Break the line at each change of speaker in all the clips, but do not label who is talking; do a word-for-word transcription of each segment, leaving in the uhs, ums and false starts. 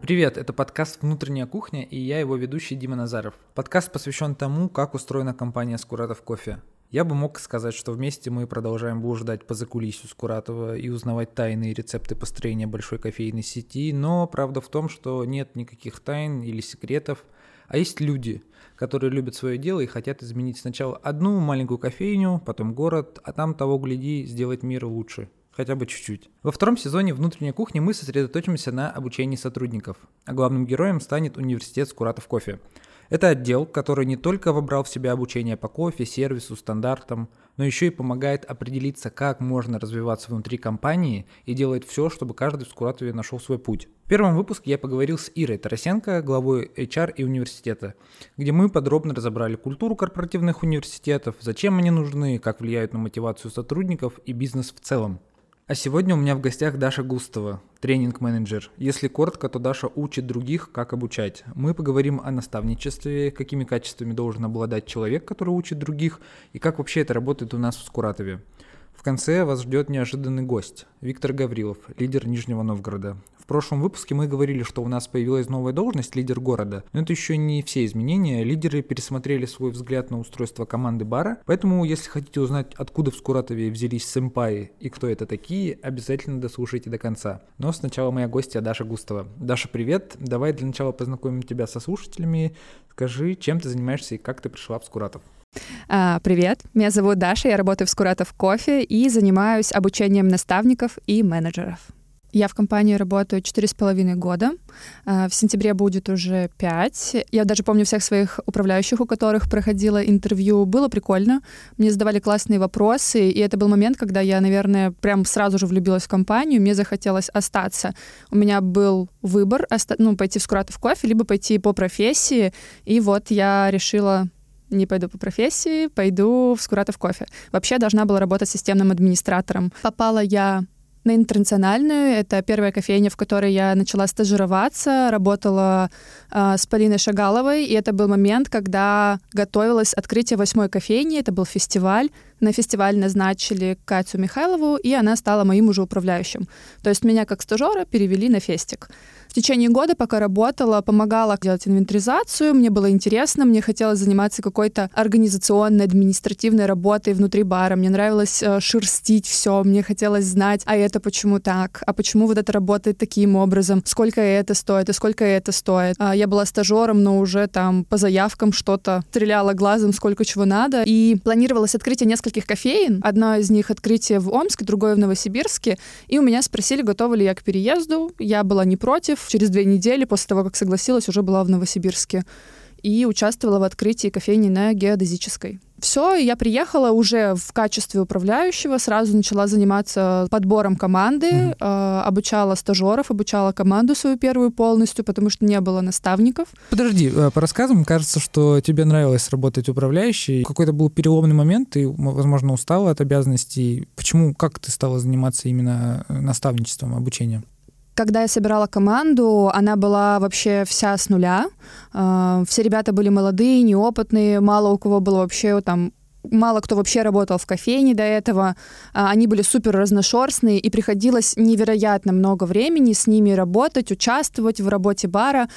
Привет, это подкаст «Внутренняя кухня» и я его ведущий Дима Назаров. Подкаст посвящен тому, как устроена компания Скуратов Кофе. Я бы мог сказать, что вместе мы продолжаем блуждать по закулисью Скуратова и узнавать тайные рецепты построения большой кофейной сети, но правда в том, что нет никаких тайн или секретов, а есть люди, которые любят свое дело и хотят изменить сначала одну маленькую кофейню, потом город, а там того гляди сделать мир лучше. Хотя бы чуть-чуть. Во втором сезоне «Внутренней кухни» мы сосредоточимся на обучении сотрудников, а главным героем станет университет Скуратов Кофе. Это отдел, который не только вобрал в себя обучение по кофе, сервису, стандартам, но еще и помогает определиться, как можно развиваться внутри компании и делает все, чтобы каждый в Скуратове нашел свой путь. В первом выпуске я поговорил с Ирой Тарасенко, главой эйч ар и университета, где мы подробно разобрали культуру корпоративных университетов, зачем они нужны, как влияют на мотивацию сотрудников и бизнес в целом. А сегодня у меня в гостях Даша Густова, тренинг-менеджер. Если коротко, то Даша учит других, как обучать. Мы поговорим о наставничестве, какими качествами должен обладать человек, который учит других, и как вообще это работает у нас в Скуратове. В конце вас ждет неожиданный гость – Виктор Гаврилов, лидер Нижнего Новгорода. В прошлом выпуске мы говорили, что у нас появилась новая должность – лидер города. Но это еще не все изменения. Лидеры пересмотрели свой взгляд на устройство команды бара. Поэтому, если хотите узнать, откуда в Скуратове взялись сэмпаи и кто это такие, обязательно дослушайте до конца. Но сначала моя гостья Даша Густова. Даша, привет. Давай для начала познакомим тебя со слушателями. Скажи, чем ты занимаешься и как ты пришла в Скуратов?
А, привет, меня зовут Даша, я работаю в Скуратов Кофе и занимаюсь обучением наставников и менеджеров. Я в компании работаю четыре с половиной года, в сентябре будет уже пять. Я даже помню всех своих управляющих, у которых проходило интервью. Было прикольно, мне задавали классные вопросы, и это был момент, когда я, наверное, прям сразу же влюбилась в компанию, мне захотелось остаться. У меня был выбор, ну, пойти в Скуратов Кофе, либо пойти по профессии, и вот я решила... Не пойду по профессии, пойду в Скуратов Кофе. Вообще должна была работать системным администратором. Попала я на Интернациональную. Это первая кофейня, в которой я начала стажироваться. Работала э, с Полиной Шагаловой. И это был момент, когда готовилось открытие восьмой кофейни. Это был фестиваль. На фестиваль назначили Катю Михайлову, и она стала моим уже управляющим. То есть меня как стажера перевели на фестик. В течение года, пока работала, помогала делать инвентаризацию, мне было интересно, мне хотелось заниматься какой-то организационной, административной работой внутри бара, мне нравилось э, шерстить все, мне хотелось знать, а это почему так, а почему вот это работает таким образом, сколько это стоит и сколько это стоит. А я была стажером, но уже там по заявкам что-то стреляла глазом, сколько чего надо, и планировалось открытие нескольких кофеен, одно из них открытие в Омске, другое в Новосибирске, и у меня спросили, готова ли я к переезду, я была не против. Через две недели после того, как согласилась, уже была в Новосибирске и участвовала в открытии кофейни на Геодезической. Все, я приехала уже в качестве управляющего, сразу начала заниматься подбором команды, mm-hmm. э, обучала стажеров, обучала команду свою первую полностью, потому что не было наставников.
Подожди, по рассказам кажется, что тебе нравилось работать управляющей. Какой-то был переломный момент, ты, возможно, устала от обязанностей. Почему, как ты стала заниматься именно наставничеством, обучением?
Когда я собирала команду, она была вообще вся с нуля. Все ребята были молодые, неопытные, мало у кого было вообще там... Мало кто вообще работал в кофейне до этого. Они были супер разношерстные, и приходилось невероятно много времени с ними работать, участвовать в работе бара.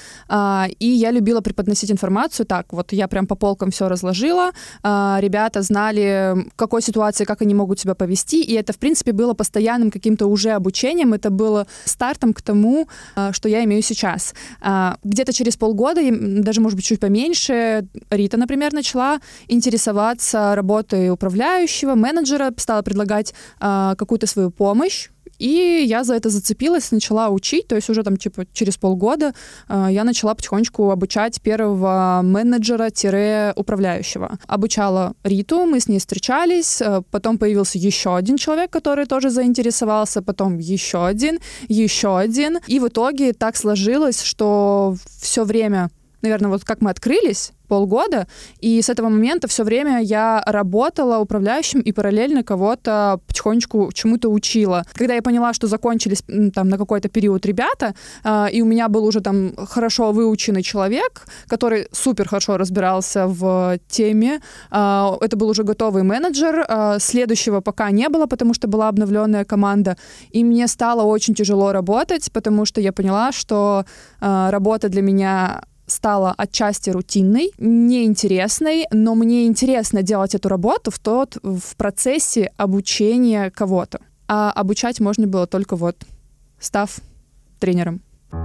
И я любила преподносить информацию так. Вот я прям по полкам все разложила. Ребята знали, в какой ситуации, как они могут себя повести. И это, в принципе, было постоянным каким-то уже обучением. Это было стартом к тому, что я имею сейчас. Где-то через полгода, даже, может быть, чуть поменьше, Рита, например, начала интересоваться работой управляющего, менеджера, стала предлагать э, какую-то свою помощь, и я за это зацепилась, начала учить, то есть уже там типа через полгода э, я начала потихонечку обучать первого менеджера-управляющего. Обучала Риту, мы с ней встречались, э, потом появился еще один человек, который тоже заинтересовался, потом еще один, еще один, и в итоге так сложилось, что все время наверное, вот как мы открылись, полгода, и с этого момента все время я работала управляющим и параллельно кого-то потихонечку чему-то учила. Когда я поняла, что закончились там на какой-то период ребята, э, и у меня был уже там хорошо выученный человек, который супер хорошо разбирался в теме, э, это был уже готовый менеджер, э, следующего пока не было, потому что была обновленная команда, и мне стало очень тяжело работать, потому что я поняла, что э, работа для меня стала отчасти рутинной, неинтересной, но мне интересно делать эту работу в тот в процессе обучения кого-то. А обучать можно было только вот став тренером.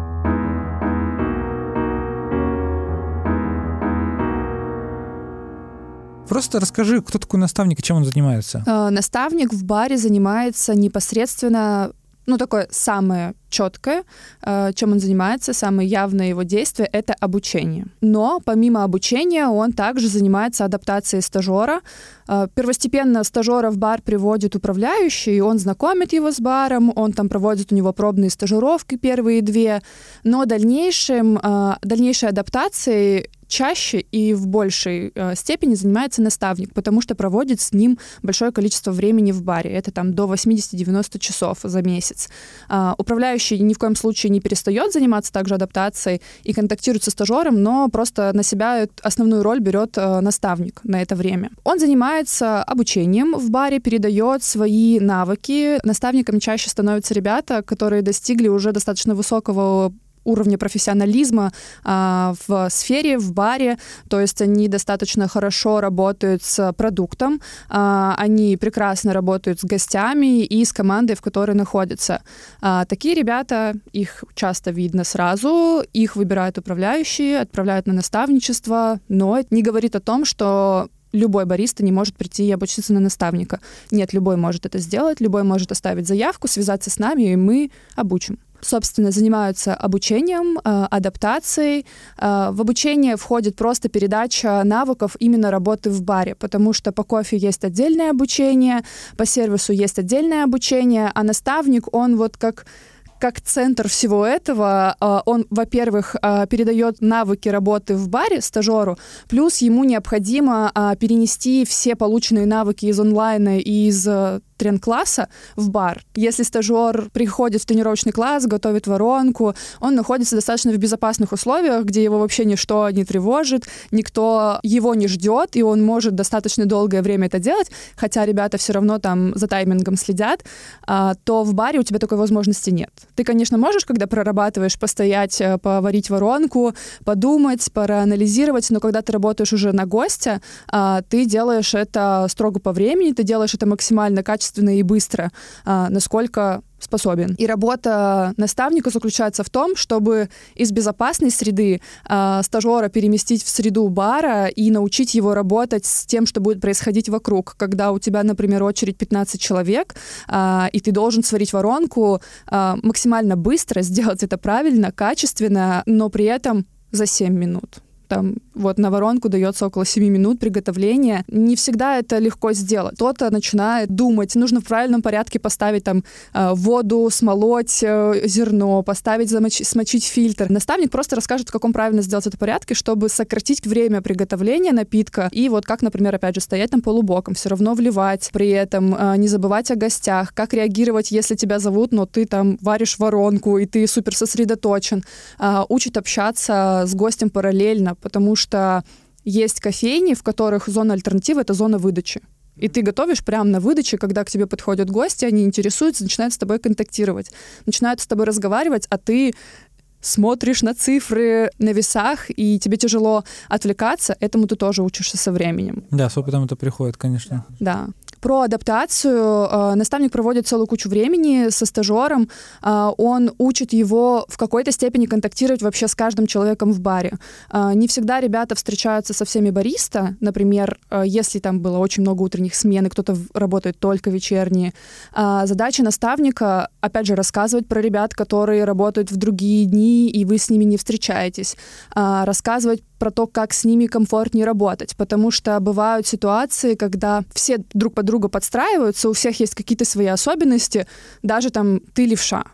Просто расскажи, кто такой наставник и чем он занимается?
Э, наставник в баре занимается непосредственно, ну, такое самое четкое, чем он занимается, самое явное его действие — это обучение. Но помимо обучения он также занимается адаптацией стажера. Первостепенно стажера в бар приводит управляющий, он знакомит его с баром, он там проводит у него пробные стажировки, первые две, но дальнейшим, дальнейшей адаптацией чаще и в большей э, степени занимается наставник, потому что проводит с ним большое количество времени в баре. Это там до восемьдесят-девяносто часов за месяц. Э, управляющий ни в коем случае не перестает заниматься также адаптацией и контактирует со стажером, но просто на себя основную роль берет э, наставник на это время. Он занимается обучением в баре, передает свои навыки. Наставниками чаще становятся ребята, которые достигли уже достаточно высокого уровня профессионализма а, в сфере, в баре, то есть они достаточно хорошо работают с продуктом, а, они прекрасно работают с гостями и с командой, в которой находятся. А, такие ребята, их часто видно сразу, их выбирают управляющие, отправляют на наставничество, но это не говорит о том, что любой бариста не может прийти и обучиться на наставника. Нет, любой может это сделать, любой может оставить заявку, связаться с нами, и мы обучим. Собственно, занимаются обучением, адаптацией. В обучение входит просто передача навыков именно работы в баре, потому что по кофе есть отдельное обучение, по сервису есть отдельное обучение, а наставник, он вот как... как центр всего этого, он, во-первых, передает навыки работы в баре стажеру, плюс ему необходимо перенести все полученные навыки из онлайна и из трен-класса в бар. Если стажер приходит в тренировочный класс, готовит воронку, он находится достаточно в безопасных условиях, где его вообще ничто не тревожит, никто его не ждет, и он может достаточно долгое время это делать, хотя ребята все равно там за таймингом следят, то в баре у тебя такой возможности нет. Ты, конечно, можешь, когда прорабатываешь, постоять, поварить воронку, подумать, проанализировать, но когда ты работаешь уже на гостя, ты делаешь это строго по времени, ты делаешь это максимально качественно и быстро, насколько способен. И работа наставника заключается в том, чтобы из безопасной среды э, стажера переместить в среду бара и научить его работать с тем, что будет происходить вокруг. Когда у тебя, например, очередь пятнадцать человек, э, и ты должен сварить воронку э, максимально быстро, сделать это правильно, качественно, но при этом за семь минут. Там, вот на воронку дается около семи минут приготовления. Не всегда это легко сделать. Кто-то начинает думать, нужно в правильном порядке поставить там воду, смолоть зерно, поставить, замочить, смочить фильтр. Наставник просто расскажет, в каком правильно сделать это порядке, чтобы сократить время приготовления напитка. И вот как, например, опять же, стоять там полубоком, все равно вливать, при этом не забывать о гостях, как реагировать, если тебя зовут, но ты там варишь воронку, и ты супер сосредоточен. Учит общаться с гостем параллельно, потому что есть кофейни, в которых зона альтернативы — это зона выдачи. И ты готовишь прямо на выдаче, когда к тебе подходят гости, они интересуются, начинают с тобой контактировать, начинают с тобой разговаривать, а ты смотришь на цифры на весах, и тебе тяжело отвлекаться. Этому ты тоже учишься со временем.
Да, с опытом это приходит, конечно.
Да. Про адаптацию э, наставник проводит целую кучу времени со стажером. Э, он учит его в какой-то степени контактировать вообще с каждым человеком в баре. Э, не всегда ребята встречаются со всеми бариста. Например, э, если там было очень много утренних смен, и кто-то работает только вечерние. Э, задача наставника, опять же, рассказывать про ребят, которые работают в другие дни, и вы с ними не встречаетесь. Э, рассказывать про то, как с ними комфортнее работать, потому что бывают ситуации, когда все друг под друга подстраиваются, у всех есть какие-то свои особенности, даже там ты левша.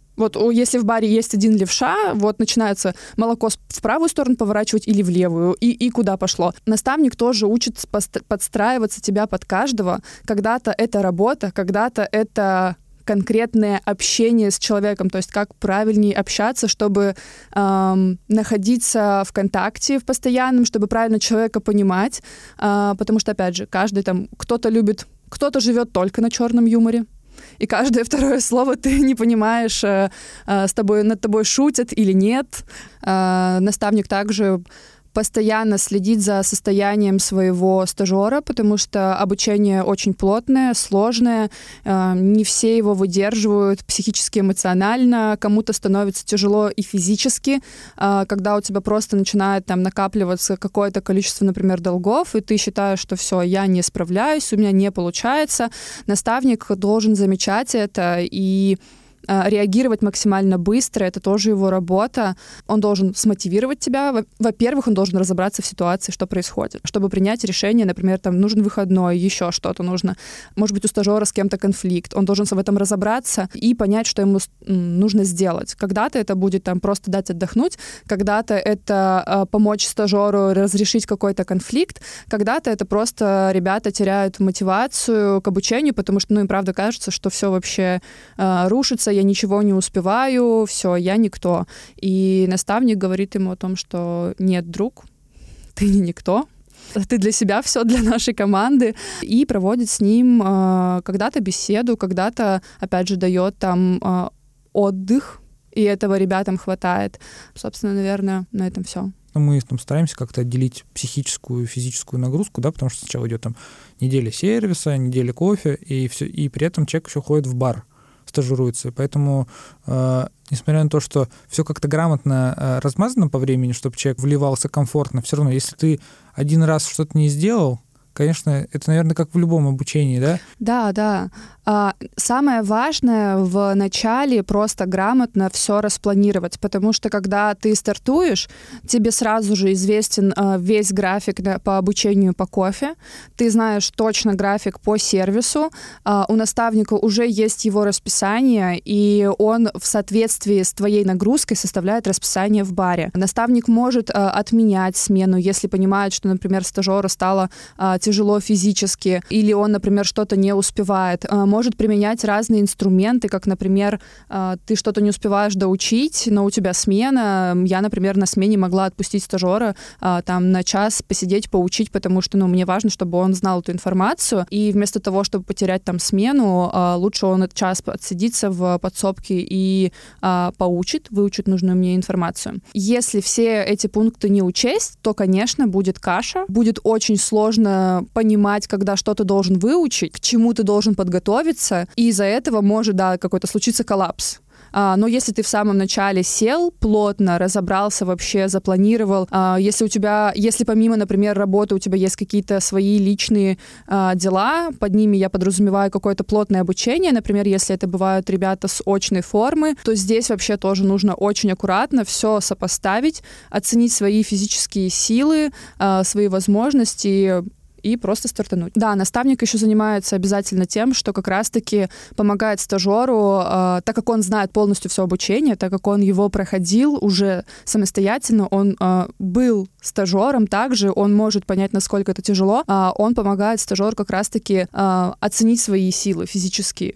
Вот если в баре есть один левша, вот начинается молоко в правую сторону поворачивать или в левую, и, и куда пошло. Наставник тоже учит подстраиваться тебя под каждого. Когда-то это работа, когда-то это конкретное общение с человеком, то есть как правильнее общаться, чтобы эм, находиться в контакте в постоянном, чтобы правильно человека понимать, э, потому что, опять же, каждый там, кто-то любит, кто-то живет только на черном юморе, и каждое второе слово ты не понимаешь, э, э, с тобой, над тобой шутят или нет. Э, наставник также постоянно следит за состоянием своего стажера, потому что обучение очень плотное, сложное, э, не все его выдерживают психически, эмоционально, кому-то становится тяжело и физически, э, когда у тебя просто начинает там накапливаться какое-то количество, например, долгов, и ты считаешь, что все, я не справляюсь, у меня не получается. Наставник должен замечать это и реагировать максимально быстро, это тоже его работа. Он должен смотивировать тебя. Во-первых, он должен разобраться в ситуации, что происходит, чтобы принять решение, например, там нужен выходной, еще что-то нужно. Может быть, у стажера с кем-то конфликт. Он должен в этом разобраться и понять, что ему нужно сделать. Когда-то это будет там просто дать отдохнуть, когда-то это э, помочь стажеру разрешить какой-то конфликт, когда-то это просто ребята теряют мотивацию к обучению, потому что, ну, им правда кажется, что все вообще э, рушится, я ничего не успеваю, все, я никто. И наставник говорит ему о том, что нет, друг, ты не никто, ты для себя все, для нашей команды. И проводит с ним э, когда-то беседу, когда-то, опять же, дает там э, отдых, и этого ребятам хватает. Собственно, наверное, на этом все.
Мы там стараемся как-то отделить психическую и физическую нагрузку, да, потому что сначала идет там неделя сервиса, неделя кофе, и, все, и при этом человек еще ходит в бар, стажируется. Поэтому, э, несмотря на то, что все как-то грамотно э, размазано по времени, чтобы человек вливался комфортно, все равно, если ты один раз что-то не сделал, конечно, это, наверное, как в любом обучении, да?
Да, да. А, самое важное в начале просто грамотно все распланировать, потому что когда ты стартуешь, тебе сразу же известен а, весь график да, по обучению по кофе, ты знаешь точно график по сервису, а, у наставника уже есть его расписание, и он в соответствии с твоей нагрузкой составляет расписание в баре. Наставник может а, отменять смену, если понимает, что, например, стажеру стало а, тяжело физически, или он, например, что-то не успевает. Может применять разные инструменты, как, например, ты что-то не успеваешь доучить, но у тебя смена. Я, например, на смене могла отпустить стажера там на час посидеть, поучить, потому что, ну, мне важно, чтобы он знал эту информацию, и вместо того, чтобы потерять там смену, лучше он этот час отсидится в подсобке и поучит, выучит нужную мне информацию. Если все эти пункты не учесть, то, конечно, будет каша, будет очень сложно понимать, когда что ты должен выучить, к чему ты должен подготовиться, и из-за этого может, да, какой-то случиться коллапс. А, но если ты в самом начале сел плотно, разобрался вообще, запланировал, а, если у тебя, если помимо, например, работы у тебя есть какие-то свои личные а, дела, под ними я подразумеваю какое-то плотное обучение, например, если это бывают ребята с очной формы, то здесь вообще тоже нужно очень аккуратно все сопоставить, оценить свои физические силы, а, свои возможности, и просто стартануть. Да, наставник еще занимается обязательно тем, что как раз-таки помогает стажеру, э, так как он знает полностью все обучение, так как он его проходил уже самостоятельно, он э, был стажером также, он может понять, насколько это тяжело, э, он помогает стажеру как раз-таки э, оценить свои силы физические.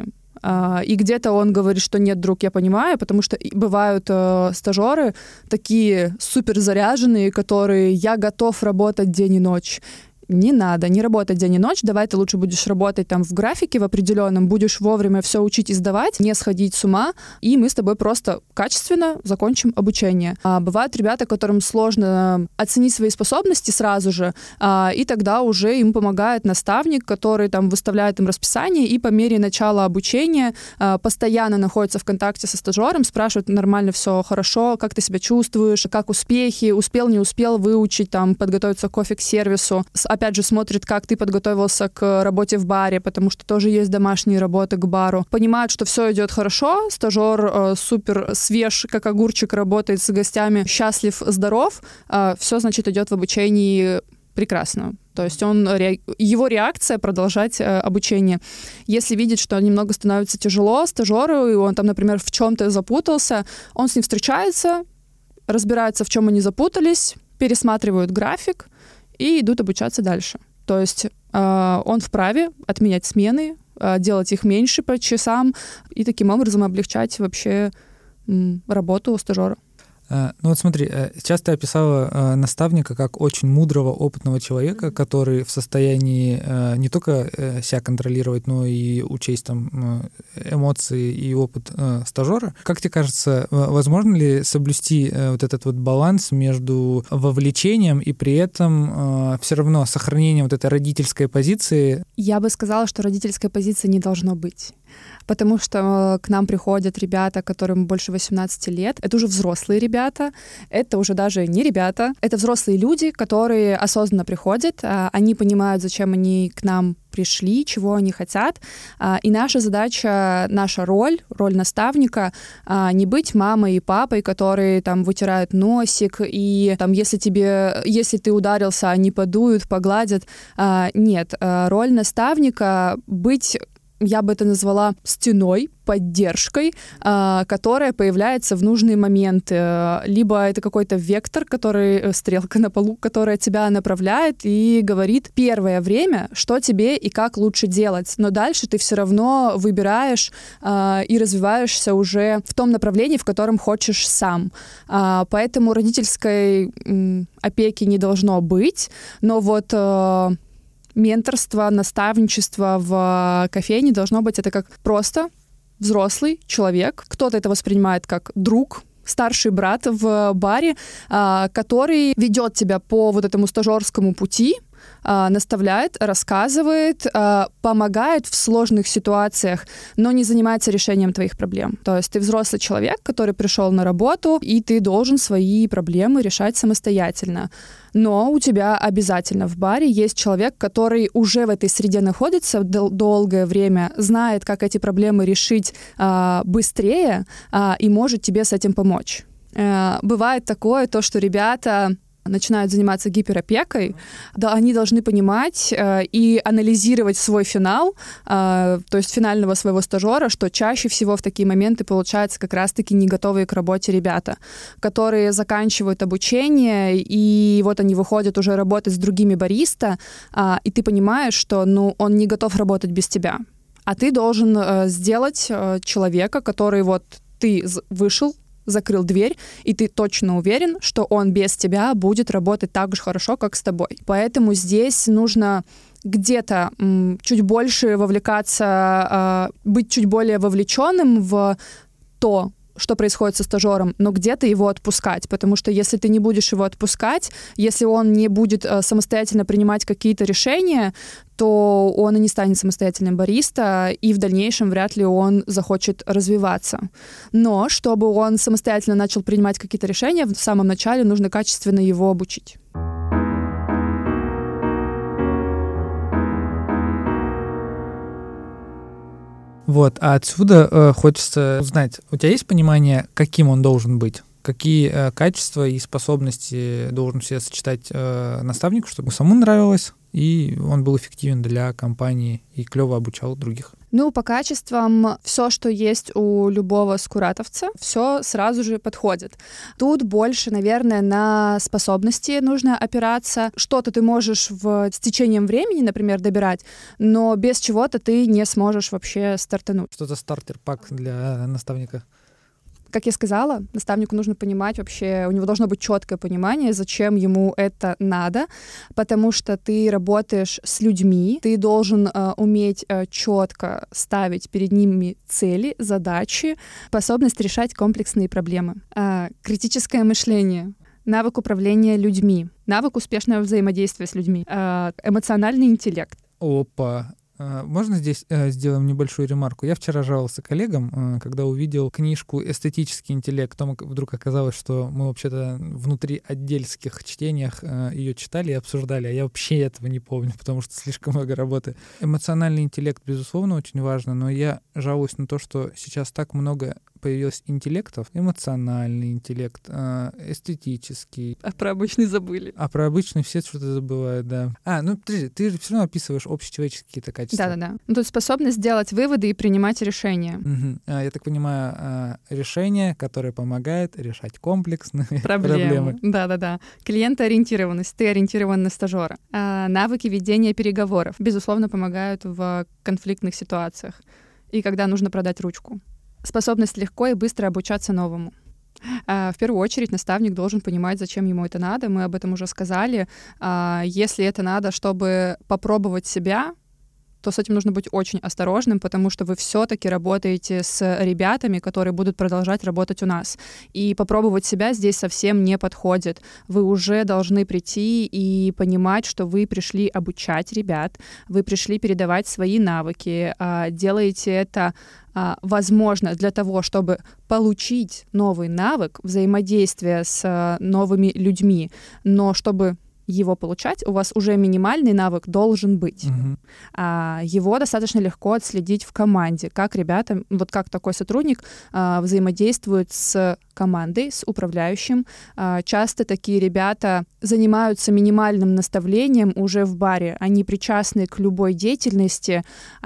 И где-то он говорит, что нет, друг, я понимаю, потому что бывают э, стажеры такие супер заряженные, которые я готов работать день и ночь. Не надо, не работать день и ночь, давай ты лучше будешь работать там в графике в определенном, будешь вовремя все учить и сдавать, не сходить с ума, и мы с тобой просто качественно закончим обучение. А бывают ребята, которым сложно оценить свои способности сразу же, а, и тогда уже им помогает наставник, который там выставляет им расписание, и по мере начала обучения а, постоянно находится в контакте со стажером, спрашивает, нормально все, хорошо, как ты себя чувствуешь, как успехи, успел, не успел выучить, там, подготовиться к кофе, к сервису. Опять же, смотрит, как ты подготовился к работе в баре, потому что тоже есть домашние работы к бару. Понимает, что все идет хорошо, стажер э, супер свеж, как огурчик, работает с гостями, счастлив, здоров, э, все, значит, идет в обучении прекрасно. То есть он, его реакция — продолжать э, обучение. Если видит, что немного становится тяжело стажеру, и он там, например, в чем-то запутался, он с ним встречается, разбирается, в чем они запутались, пересматривают график и идут обучаться дальше. То есть э, он вправе отменять смены, э, делать их меньше по часам и таким образом облегчать вообще м, работу стажера.
Ну вот смотри, сейчас ты описала наставника как очень мудрого, опытного человека, который в состоянии не только себя контролировать, но и учесть там эмоции и опыт стажера. Как тебе кажется, возможно ли соблюсти вот этот вот баланс между вовлечением и при этом все равно сохранением вот этой родительской позиции?
Я бы сказала, что родительской позиции не должно быть. Потому что к нам приходят ребята, которым больше восемнадцати лет. Это уже взрослые ребята, это уже даже не ребята. Это взрослые люди, которые осознанно приходят, они понимают, зачем они к нам пришли, чего они хотят. И наша задача, наша роль, роль наставника — не быть мамой и папой, которые там вытирают носик, и там, если тебе, если ты ударился, они подуют, погладят. Нет, роль наставника — быть, я бы это назвала, стеной, поддержкой, которая появляется в нужные моменты. Либо это какой-то вектор, который, стрелка на полу, которая тебя направляет и говорит первое время, что тебе и как лучше делать. Но дальше ты все равно выбираешь и развиваешься уже в том направлении, в котором хочешь сам. Поэтому родительской опеки не должно быть, но вот менторство, наставничество в кофейне должно быть это как просто взрослый человек. Кто-то это воспринимает как друг, старший брат в баре, который ведет тебя по вот этому стажерскому пути, наставляет, рассказывает, помогает в сложных ситуациях, но не занимается решением твоих проблем. То есть ты взрослый человек, который пришел на работу, и ты должен свои проблемы решать самостоятельно. Но у тебя обязательно в баре есть человек, который уже в этой среде находится дол- долгое время, знает, как эти проблемы решить а, быстрее а, и может тебе с этим помочь. А, бывает такое, то, что ребята начинают заниматься гиперопекой, да, они должны понимать э, и анализировать свой финал, э, то есть финального своего стажера, что чаще всего в такие моменты получаются как раз-таки не готовые к работе ребята, которые заканчивают обучение, и вот они выходят уже работать с другими бариста, э, и ты понимаешь, что ну, он не готов работать без тебя. А ты должен э, сделать э, человека, который вот ты вышел, закрыл дверь, и ты точно уверен, что он без тебя будет работать так же хорошо, как с тобой. Поэтому здесь нужно где-то м, чуть больше вовлекаться, э, быть чуть более вовлеченным в то, что происходит со стажером, но где-то его отпускать, потому что если ты не будешь его отпускать, если он не будет э, самостоятельно принимать какие-то решения, то он и не станет самостоятельным бариста, и в дальнейшем вряд ли он захочет развиваться. Но чтобы он самостоятельно начал принимать какие-то решения, в самом начале нужно качественно его обучить.
Вот, а отсюда э, хочется узнать, у тебя есть понимание, каким он должен быть? Какие э, качества и способности должен в себе сочетать э, наставник, чтобы самому нравилось, и он был эффективен для компании и клево обучал других?
Ну, по качествам все, что есть у любого скуратовца, все сразу же подходит. Тут больше, наверное, на способности нужно опираться. Что-то ты можешь в, с течением времени, например, добирать, но без чего-то ты не сможешь вообще стартануть.
Что-то стартер-пак для наставника.
Как я сказала, наставнику нужно понимать вообще, у него должно быть четкое понимание, зачем ему это надо, потому что ты работаешь с людьми, ты должен э, уметь э, четко ставить перед ними цели, задачи, способность решать комплексные проблемы, э, критическое мышление, навык управления людьми, навык успешного взаимодействия с людьми, э, эмоциональный интеллект.
Опа! Можно здесь э, сделаем небольшую ремарку? Я вчера жаловался коллегам, э, когда увидел книжку «Эстетический интеллект». Потом вдруг оказалось, что мы вообще-то внутри отдельских чтениях э, ее читали и обсуждали, а я вообще этого не помню, потому что слишком много работы. Эмоциональный интеллект, безусловно, очень важно, но я жалуюсь на то, что сейчас так много появилось интеллектов. Эмоциональный интеллект, эстетический.
А про обычный забыли.
А про обычный все что-то забывают, да. А, ну подожди, ты же все равно описываешь общечеловеческие какие-то качества.
Да-да-да. Ну, тут способность делать выводы и принимать решения.
Угу. А, я так понимаю, решения, которые помогают решать комплексные
проблемы.
проблемы.
Да-да-да. Клиентоориентированность. Ты ориентирован на стажера. А, навыки ведения переговоров, безусловно, помогают в конфликтных ситуациях и когда нужно продать ручку. Способность легко и быстро обучаться новому. А, в первую очередь наставник должен понимать, зачем ему это надо. Мы об этом уже сказали. А, если это надо, чтобы попробовать себя, то с этим нужно быть очень осторожным, потому что вы все-таки работаете с ребятами, которые будут продолжать работать у нас. И попробовать себя здесь совсем не подходит. Вы уже должны прийти и понимать, что вы пришли обучать ребят, вы пришли передавать свои навыки, делаете это, возможно, для того, чтобы получить новый навык взаимодействия с новыми людьми, но чтобы его получать, у вас уже минимальный навык должен быть. Uh-huh. А, его достаточно легко отследить в команде, как ребята, вот как такой сотрудник а, взаимодействует с командой, с управляющим. А, часто такие ребята занимаются минимальным наставлением уже в баре. Они причастны к любой деятельности,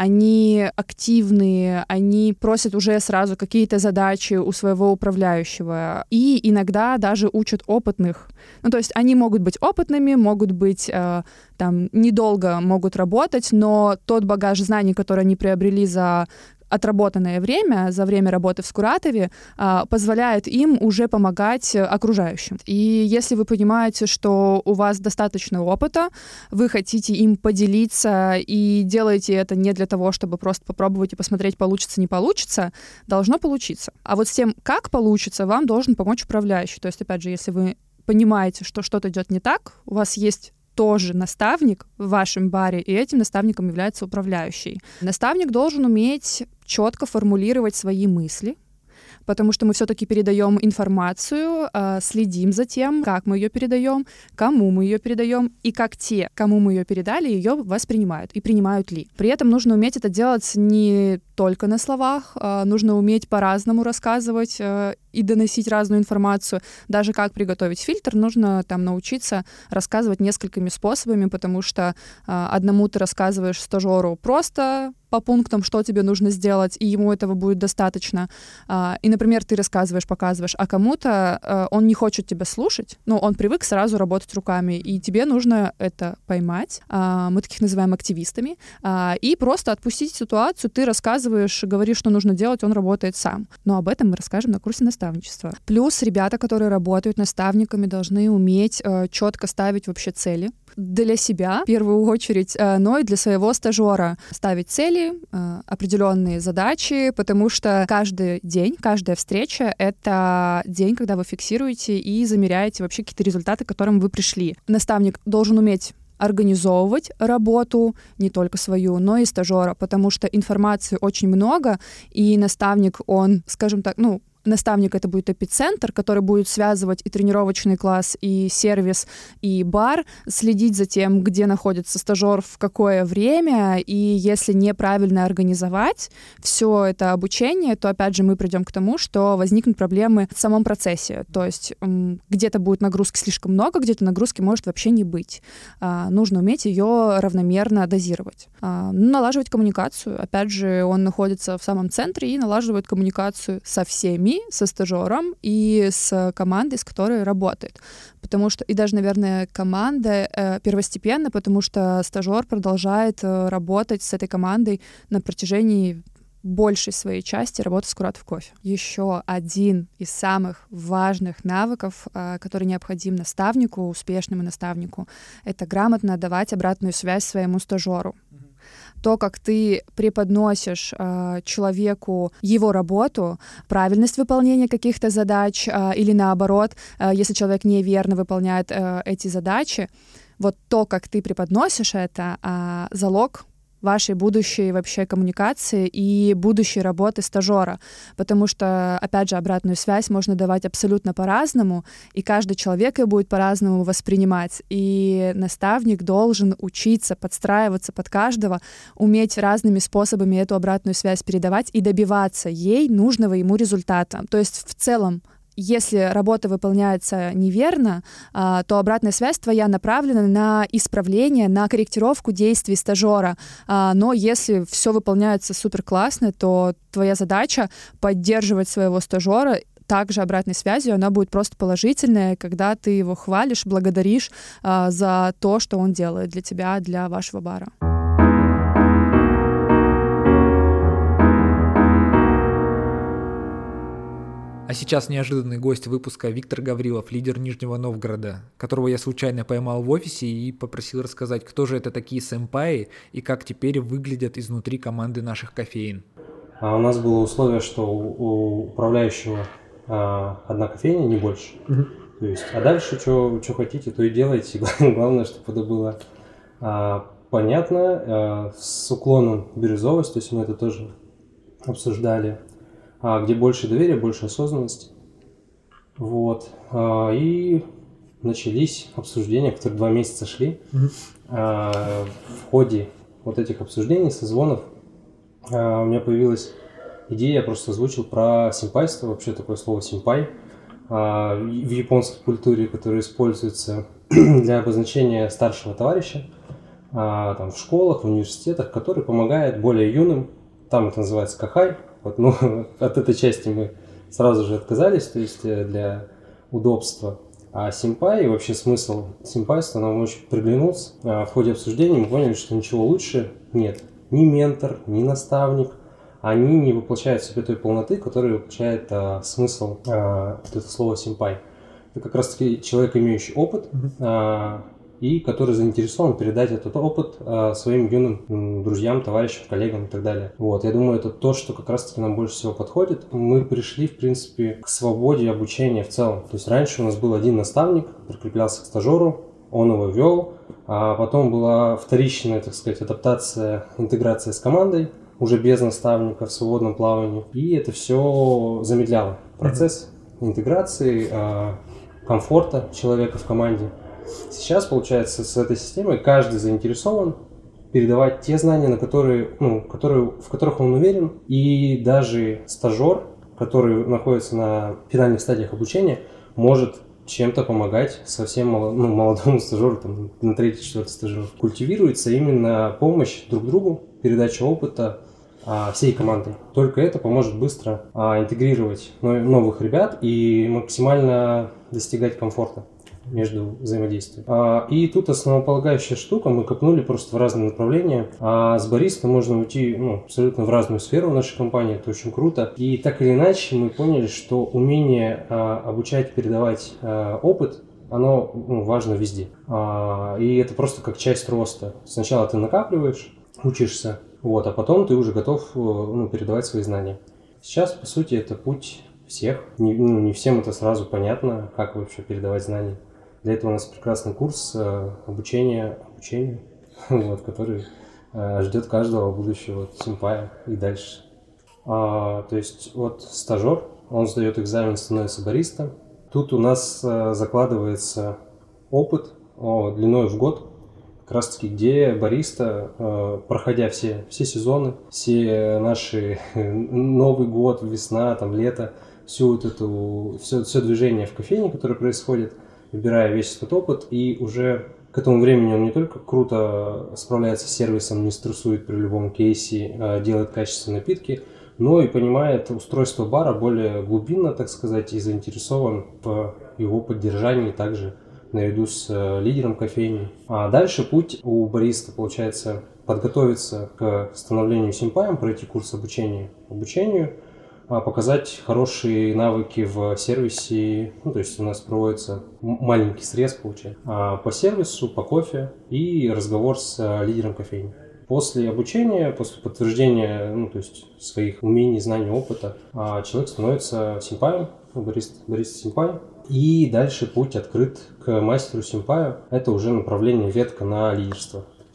они активные, они просят уже сразу какие-то задачи у своего управляющего и иногда даже учат опытных. Ну, то есть они могут быть опытными, могут быть э, там недолго могут работать, но тот багаж знаний, который они приобрели за отработанное время, за время работы в Скуратове, э, позволяет им уже помогать окружающим. И если вы понимаете, что у вас достаточно опыта, вы хотите им поделиться и делаете это не для того, чтобы просто попробовать и посмотреть, получится, не получится, должно получиться. А вот с тем, как получится, вам должен помочь управляющий. То есть, опять же, если вы понимаете, что что-то идет не так, у вас есть тоже наставник в вашем баре, и этим наставником является управляющий. Наставник должен уметь четко формулировать свои мысли, потому что мы все-таки передаем информацию, следим за тем, как мы ее передаем, кому мы ее передаем, и как те, кому мы ее передали, ее воспринимают и принимают ли. При этом нужно уметь это делать не только на словах, нужно уметь по-разному рассказывать и доносить разную информацию. Даже как приготовить фильтр, нужно там научиться рассказывать несколькими способами, потому что одному ты рассказываешь стажеру просто по пунктам, что тебе нужно сделать, и ему этого будет достаточно. И, например, ты рассказываешь, показываешь, а кому-то он не хочет тебя слушать, но он привык сразу работать руками, и тебе нужно это поймать. Мы таких называем активистами. И просто отпустить ситуацию, ты рассказываешь, говоришь, что нужно делать, он работает сам. Но об этом мы расскажем на курсе наставничества. Плюс ребята, которые работают наставниками, должны уметь четко ставить вообще цели для себя, в первую очередь, но и для своего стажера. Ставить цели, определенные задачи, потому что каждый день, каждая встреча — это день, когда вы фиксируете и замеряете вообще какие-то результаты, к которым вы пришли. Наставник должен уметь организовывать работу, не только свою, но и стажера, потому что информации очень много, и наставник, он, скажем так, ну, наставник — это будет эпицентр, который будет связывать и тренировочный класс, и сервис, и бар, следить за тем, где находится стажер, в какое время, и если неправильно организовать все это обучение, то, опять же, мы придем к тому, что возникнут проблемы в самом процессе. То есть где-то будет нагрузки слишком много, где-то нагрузки может вообще не быть. Нужно уметь ее равномерно дозировать. Налаживать коммуникацию. Опять же, он находится в самом центре и налаживает коммуникацию со всеми, со стажером и с командой, с которой работает. Потому что, и даже, наверное, команда э, первостепенно, потому что стажер продолжает э, работать с этой командой на протяжении большей своей части работы в Скуратов Кофе. Еще один из самых важных навыков, э, который необходим наставнику, успешному наставнику, это грамотно давать обратную связь своему стажеру. То, как ты преподносишь э, человеку его работу, правильность выполнения каких-то задач э, или наоборот, э, если человек неверно выполняет э, эти задачи, вот то, как ты преподносишь это, э, залог вашей будущей вообще коммуникации и будущей работы стажера, потому что, опять же, обратную связь можно давать абсолютно по-разному, и каждый человек ее будет по-разному воспринимать, и наставник должен учиться подстраиваться под каждого, уметь разными способами эту обратную связь передавать и добиваться ей нужного ему результата. То есть в целом, если работа выполняется неверно, то обратная связь твоя направлена на исправление, на корректировку действий стажера. Но если все выполняется супер классно, то твоя задача поддерживать своего стажера также обратной связью, она будет просто положительная, когда ты его хвалишь, благодаришь за то, что он делает для тебя, для вашего бара.
А сейчас неожиданный гость выпуска Виктор Гаврилов, лидер Нижнего Новгорода, которого я случайно поймал в офисе и попросил рассказать, кто же это такие сэмпаи и как теперь выглядят изнутри команды наших кофеин.
А у нас было условие, что у управляющего а, одна кофейня, не больше. Uh-huh. То есть, а дальше что хотите, то и делайте. Главное, чтобы это было а, понятно, а, с уклоном бирюзовость, то есть мы это тоже обсуждали. А, где больше доверия, больше осознанности. Вот. А, и начались обсуждения, которые два месяца шли. Mm-hmm. А, в ходе вот этих обсуждений, созвонов, а, у меня появилась идея, я просто озвучил про симпайство, вообще такое слово симпай, а, в японской культуре, которое используется для обозначения старшего товарища а, там, в школах, в университетах, который помогает более юным, там это называется кахай. Вот, ну, от этой части мы сразу же отказались, то есть для удобства. А симпай и вообще смысл симпайства нам очень приглянулся. А в ходе обсуждения мы поняли, что ничего лучше нет. Ни ментор, ни наставник. Они не воплощают в себе той полноты, которую воплощает а, смысл а, вот это слово симпай. Это как раз таки человек, имеющий опыт, mm-hmm. а, и который заинтересован передать этот опыт э, своим юным м, друзьям, товарищам, коллегам и так далее. Вот, я думаю, это то, что как раз-таки нам больше всего подходит. Мы пришли, в принципе, к свободе обучения в целом. То есть раньше у нас был один наставник, прикреплялся к стажеру, он его вел, а потом была вторичная, так сказать, адаптация, интеграция с командой, уже без наставника в свободном плавании. И это все замедляло процесс mm-hmm. интеграции, э, комфорта человека в команде. Сейчас, получается, с этой системой каждый заинтересован передавать те знания, на которые, ну, которые, в которых он уверен. И даже стажер, который находится на финальных стадиях обучения, может чем-то помогать совсем молод, ну, молодому стажеру, там, на третий-четвертый стажер. Культивируется именно помощь друг другу, передача опыта а, всей командой. Только это поможет быстро а, интегрировать новых ребят и максимально достигать комфорта между взаимодействием. А, и тут основополагающая штука, мы копнули просто в разные направления. А с бариста можно уйти ну, абсолютно в разную сферу в нашей компании, это очень круто. И так или иначе мы поняли, что умение а, обучать, передавать а, опыт, оно ну, важно везде. А, и это просто как часть роста. Сначала ты накапливаешь, учишься, вот, а потом ты уже готов ну, передавать свои знания. Сейчас, по сути, это путь всех. Не, ну, не всем это сразу понятно, как вообще передавать знания. Для этого у нас прекрасный курс э, обучения, обучения вот, который э, ждет каждого будущего вот, симпая и дальше. А, то есть вот стажер, он сдает экзамен, становится бариста. Тут у нас э, закладывается опыт о, длиной в год, как раз таки, где бариста, э, проходя все, все сезоны, все наши Новый год, весна, там, лето, всю вот эту, все, все движение в кофейне, которое происходит, выбирая весь этот опыт, и уже к этому времени он не только круто справляется с сервисом, не стрессует при любом кейсе, делает качественные напитки, но и понимает устройство бара более глубинно, так сказать, и заинтересован в его поддержании также наряду с лидером кофейни. А дальше путь у бариста получается подготовиться к становлению симпаем, пройти курс обучения обучению, показать хорошие навыки в сервисе, ну, то есть у нас проводится маленький срез, получается, по сервису, по кофе и разговор с лидером кофейни. После обучения, после подтверждения ну, то есть своих умений, знаний, опыта, человек становится симпаем, бариста, бариста симпай, и дальше путь открыт к мастеру симпаю. Это уже направление ветка на лидерство.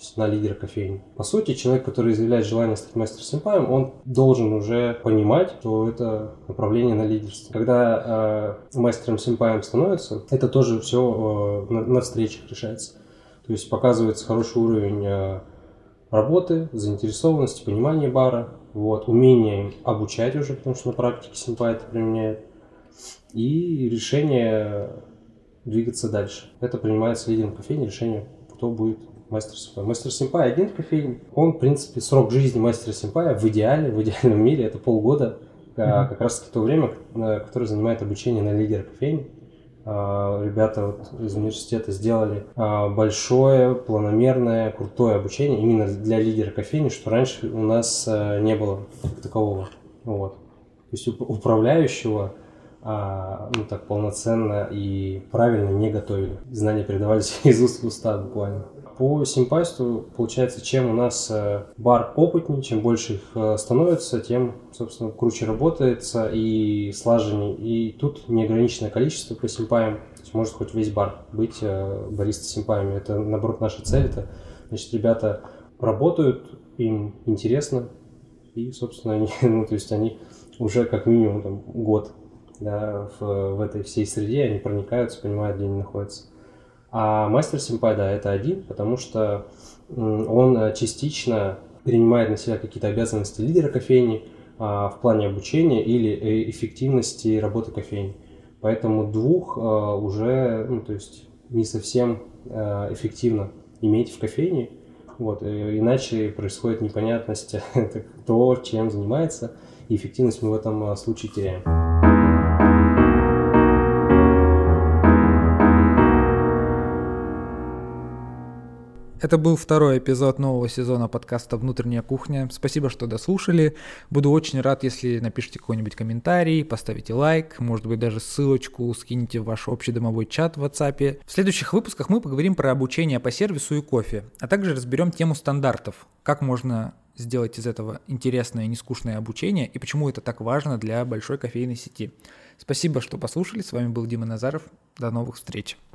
на лидера кофейни. По сути, человек, который заявляет желание стать мастером-сенпаем, он должен уже понимать, что это направление на лидерство. Когда э, мастером-сенпаем становится, это тоже все э, на, на встречах решается. То есть показывается хороший уровень э, работы, заинтересованности, понимания бара, вот, умение обучать уже, потому что на практике сенпай это применяет, и решение двигаться дальше. Это принимается лидером кофейни, решение, кто будет мастер-сенпай. Мастер-сенпай один в кофейне, он, в принципе, срок жизни мастера-сенпая в идеале, в идеальном мире, это полгода, mm-hmm. как раз то время, которое занимает обучение на лидера кофейни. Ребята вот из университета сделали большое, планомерное, крутое обучение именно для лидера кофейни, что раньше у нас не было такового. Вот. То есть управляющего ну, так полноценно и правильно не готовили. Знания передавались из уст в уста буквально. По сенпайству получается, чем у нас бар опытнее, чем больше их становится, тем, собственно, круче работается и слаженнее. И тут неограниченное количество по сенпаям. То есть может хоть весь бар быть бариста-сенпаями. Это, наоборот, наша цель. Это, значит, ребята работают, им интересно. И, собственно, они, ну, то есть они уже как минимум там, год да, в, в этой всей среде, они проникаются, понимают, где они находятся. А мастер-сенпай, да, это один, потому что он частично принимает на себя какие-то обязанности лидера кофейни а, в плане обучения или эффективности работы кофейни. Поэтому двух а, уже, ну, то есть не совсем а, эффективно иметь в кофейне. Вот, иначе происходит непонятность, кто чем занимается, и эффективность мы в этом случае теряем.
Это был второй эпизод нового сезона подкаста «Внутренняя кухня». Спасибо, что дослушали. Буду очень рад, если напишите какой-нибудь комментарий, поставите лайк, может быть, даже ссылочку скинете в ваш общий домовой чат в WhatsApp. В следующих выпусках мы поговорим про обучение по сервису и кофе, а также разберем тему стандартов, как можно сделать из этого интересное и нескучное обучение и почему это так важно для большой кофейной сети. Спасибо, что послушали. С вами был Дима Назаров. До новых встреч.